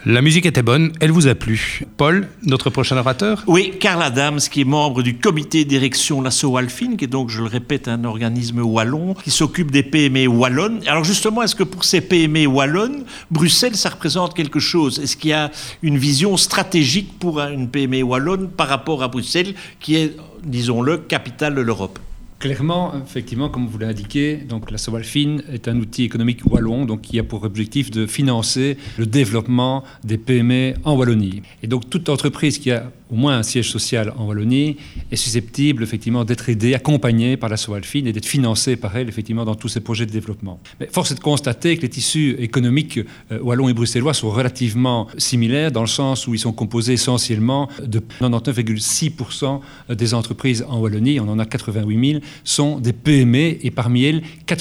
La musique était bonne, elle vous a plu. Paul, notre prochain orateur ? Oui, Karl Adams, qui est membre du comité de direction Lasso-Alfin, qui est donc, je le répète, un organisme wallon, qui s'occupe des PME wallonnes. Alors justement, est-ce que pour ces PME wallonnes, Bruxelles, ça représente quelque chose ? Est-ce qu'il y a une vision stratégique pour une PME wallonne par rapport à Bruxelles, qui est, disons-le, capitale de l'Europe ? Clairement, effectivement, comme vous l'avez indiqué, donc Lasso-Alfin est un outil économique wallon donc, qui a pour objectif de financer le développement des PME en Wallonie. Et donc toute entreprise qui a au moins un siège social en Wallonie est susceptible effectivement d'être aidée, accompagnée par Lasso-Alfin et d'être financée par elle effectivement dans tous ces projets de développement. Mais force est de constater que les tissus économiques wallons et bruxellois sont relativement similaires dans le sens où ils sont composés essentiellement de 99,6% des entreprises en Wallonie, on en a 88 000, sont des PME et parmi elles,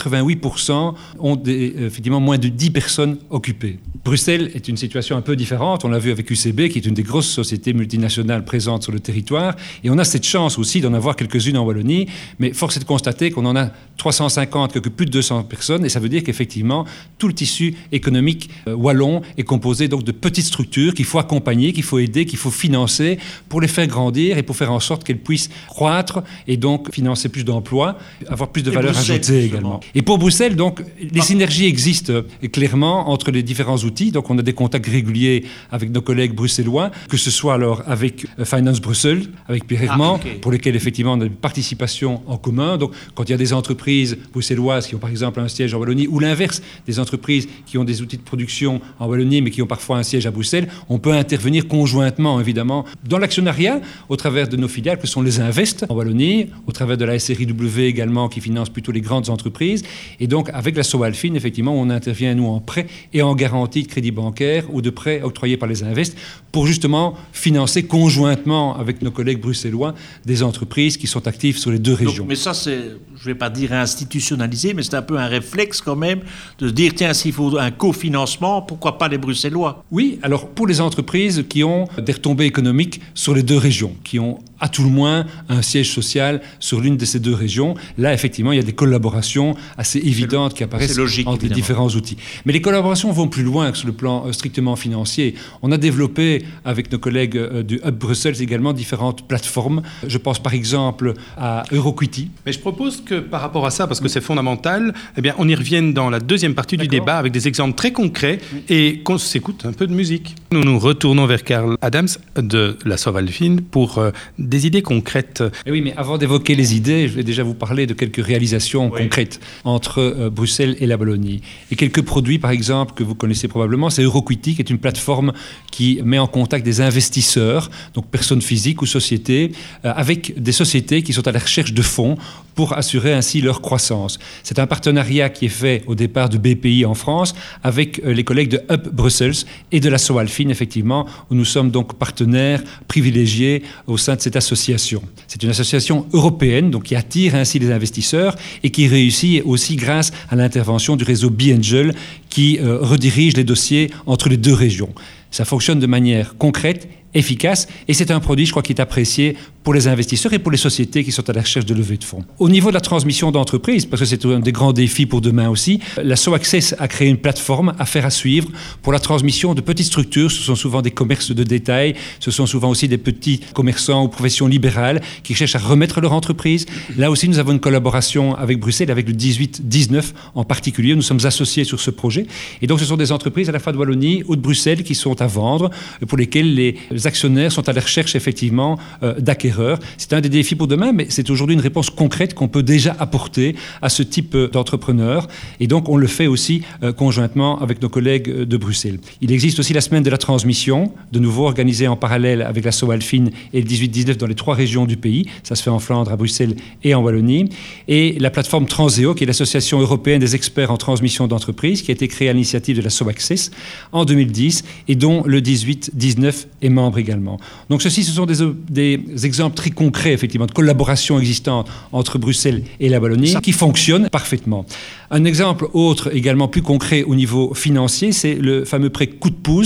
88% ont effectivement moins de 10 personnes occupées. Bruxelles est une situation un peu différente, on l'a vu avec UCB qui est une des grosses sociétés multinationales présentes sur le territoire et on a cette chance aussi d'en avoir quelques-unes en Wallonie, mais force est de constater qu'on en a 350, quelque plus de 200 personnes et ça veut dire qu'effectivement tout le tissu économique wallon est composé donc de petites structures qu'il faut accompagner, qu'il faut aider, qu'il faut financer pour les faire grandir et pour faire en sorte qu'elles puissent croître et donc financer plus d'emplois, avoir plus de valeur ajoutée également. Et pour Bruxelles, donc, les synergies existent clairement entre les différents outils. Donc, on a des contacts réguliers avec nos collègues bruxellois, que ce soit alors avec Finance Brussels, avec Pierre Herman, pour lesquels effectivement on a une participation en commun. Donc, quand il y a des entreprises bruxelloises qui ont par exemple un siège en Wallonie, ou l'inverse, des entreprises qui ont des outils de production en Wallonie, mais qui ont parfois un siège à Bruxelles, on peut intervenir conjointement, évidemment, dans l'actionnariat, au travers de nos filiales, que sont les Invest en Wallonie, au travers de la SRIW également, qui finance plutôt les grandes entreprises. Et donc, avec Lasso-Alfin, effectivement, on intervient, nous, en prêt et en garantie de crédit bancaire ou de prêts octroyés par les Invest pour justement financer conjointement avec nos collègues bruxellois des entreprises qui sont actives sur les deux régions. Donc, mais ça, c'est, je ne vais pas dire institutionnalisé, mais c'est un peu un réflexe quand même de se dire, tiens, s'il faut un cofinancement, pourquoi pas les Bruxellois ? Oui, alors pour les entreprises qui ont des retombées économiques sur les deux régions, qui ont à tout le moins un siège social sur l'une de ces deux régions, là, effectivement, il y a des collaborations assez évidentes qui apparaissent entre les différents outils. Mais les collaborations vont plus loin que sur le plan strictement financier. On a développé avec nos collègues du Hub Bruxelles également différentes plateformes. Je pense par exemple à Euroquity. Mais je propose que par rapport à ça, parce que c'est fondamental, eh bien, on y revienne dans la deuxième partie du débat avec des exemples très concrets et qu'on s'écoute un peu de musique. Nous nous retournons vers Karl Adams de Lasso-Alfin pour des idées concrètes. Et oui, mais avant d'évoquer les idées, je vais déjà vous parler de quelques réalisations concrètes entre Bruxelles et la Wallonie. Et quelques produits, par exemple, que vous connaissez probablement, c'est Euroquity, qui est une plateforme qui met en contact des investisseurs, donc personnes physiques ou sociétés, avec des sociétés qui sont à la recherche de fonds pour assurer ainsi leur croissance. C'est un partenariat qui est fait au départ de BPI en France avec les collègues de Hub Brussels et de Lasso-Alfin, effectivement, où nous sommes donc partenaires privilégiés au sein de cette association. C'est une association européenne donc, qui attire ainsi les investisseurs et qui réussit aussi grâce à l'intervention du réseau B-Angel qui redirige les dossiers entre les deux régions. Ça fonctionne de manière concrète, efficace, et c'est un produit, je crois, qui est apprécié pour les investisseurs et pour les sociétés qui sont à la recherche de levée de fonds. Au niveau de la transmission d'entreprise, parce que c'est un des grands défis pour demain aussi, Lasso Access a créé une plateforme à faire à suivre pour la transmission de petites structures. Ce sont souvent des commerces de détail, ce sont souvent aussi des petits commerçants ou professions libérales qui cherchent à remettre leur entreprise. Là aussi, nous avons une collaboration avec Bruxelles, avec le 18-19 en particulier. Nous sommes associés sur ce projet. Et donc, ce sont des entreprises à la fois de Wallonie ou de Bruxelles qui sont à vendre, pour lesquelles les actionnaires sont à la recherche effectivement d'acquéreurs. C'est un des défis pour demain, mais c'est aujourd'hui une réponse concrète qu'on peut déjà apporter à ce type d'entrepreneurs. Et donc, on le fait aussi conjointement avec nos collègues de Bruxelles. Il existe aussi la semaine de la transmission, de nouveau organisée en parallèle avec Lasso-Alfin et le 18-19 dans les 3 régions du pays. Ça se fait en Flandre, à Bruxelles et en Wallonie. Et la plateforme Transeo, qui est l'association européenne des experts en transmission d'entreprise, qui a été créée à l'initiative de Lasso Access en 2010 et dont le 18-19 est membre également. Donc ceci, ce sont des exemples très concrets, effectivement, de collaboration existante entre Bruxelles et la Wallonie qui fonctionnent parfaitement. Un exemple autre, également plus concret au niveau financier, c'est le fameux prêt coup de pouce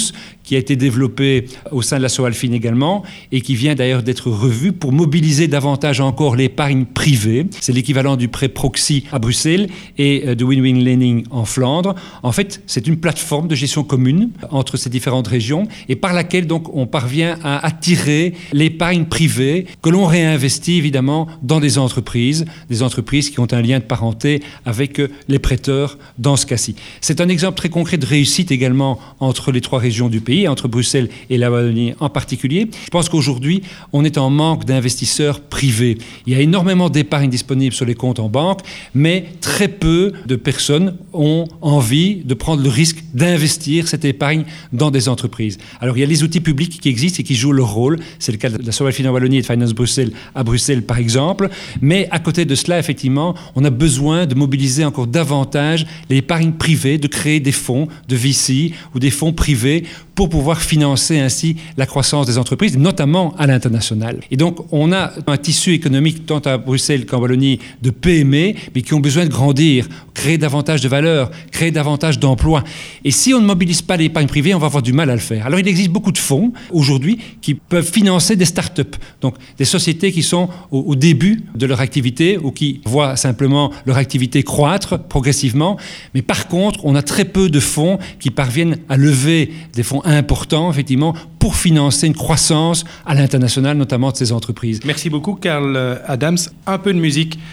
qui a été développé au sein de la Soalfin également et qui vient d'ailleurs d'être revu pour mobiliser davantage encore l'épargne privée. C'est l'équivalent du prêt proxy à Bruxelles et de Win-Win Lending en Flandre. En fait, c'est une plateforme de gestion commune entre ces différentes régions et par laquelle donc on parvient à attirer l'épargne privée que l'on réinvestit évidemment dans des entreprises qui ont un lien de parenté avec les prêteurs dans ce cas-ci. C'est un exemple très concret de réussite également entre les 3 régions du pays, entre Bruxelles et la Wallonie en particulier. Je pense qu'aujourd'hui, on est en manque d'investisseurs privés. Il y a énormément d'épargne disponible sur les comptes en banque, mais très peu de personnes ont envie de prendre le risque d'investir cette épargne dans des entreprises. Alors, il y a les outils publics qui existent et qui jouent leur rôle. C'est le cas de la Soalfin en Wallonie et de Finance Bruxelles à Bruxelles, par exemple. Mais à côté de cela, effectivement, on a besoin de mobiliser encore davantage l'épargne privée, de créer des fonds de VC ou des fonds privés pour pouvoir financer ainsi la croissance des entreprises, notamment à l'international. Et donc, on a un tissu économique, tant à Bruxelles qu'en Wallonie, de PME, mais qui ont besoin de grandir, créer davantage de valeur, créer davantage d'emplois. Et si on ne mobilise pas l'épargne privée, on va avoir du mal à le faire. Alors, il existe beaucoup de fonds, aujourd'hui, qui peuvent financer des start-up, donc des sociétés qui sont au début de leur activité ou qui voient simplement leur activité croître progressivement. Mais par contre, on a très peu de fonds qui parviennent à lever des fonds importants, effectivement, pour financer une croissance à l'international, notamment de ces entreprises. Merci beaucoup, Karl Adams. Un peu de musique